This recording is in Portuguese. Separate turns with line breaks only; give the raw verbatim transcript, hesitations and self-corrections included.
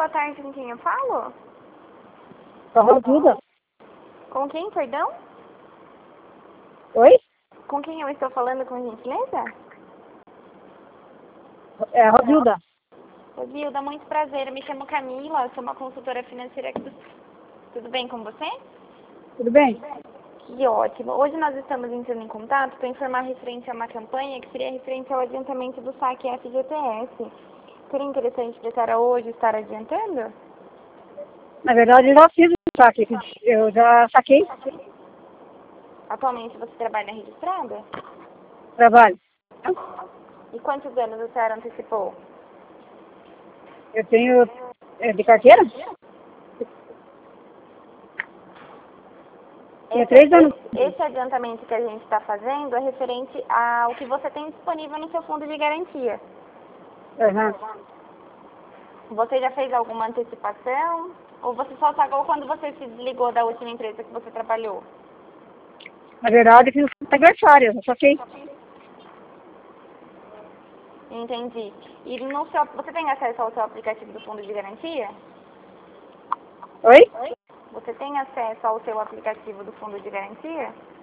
boa tarde, com quem eu falo?
Com a Rodilda.
Com quem, perdão?
Oi?
Com quem eu estou falando, com gentileza?
É a Rodilda.
Rodilda, muito prazer. Eu me chamo Camila, sou uma consultora financeira aqui do... Tudo bem com você?
Tudo bem?
Que ótimo. Hoje nós estamos entrando em contato para informar referente a uma campanha que seria referente ao adiantamento do saque F G T S. Seria interessante para a senhora hoje estar adiantando?
Na verdade, eu já fiz o saque. Eu já saquei
Atualmente você trabalha registrada?
trabalho.
E quantos anos a senhora antecipou?
Eu tenho é, de carteira? Tinha
Esse,
três anos.
esse, esse adiantamento que a gente está fazendo é referente ao que você tem disponível no seu fundo de garantia.
Uhum.
Você já fez alguma antecipação? Ou você só pagou quando você se desligou da última empresa que você trabalhou?
Na verdade, eu fiz o aniversário. Eu saquei.
Entendi. E no seu, você tem acesso ao seu aplicativo do fundo de garantia?
Oi?
Você tem acesso ao seu aplicativo do fundo de garantia?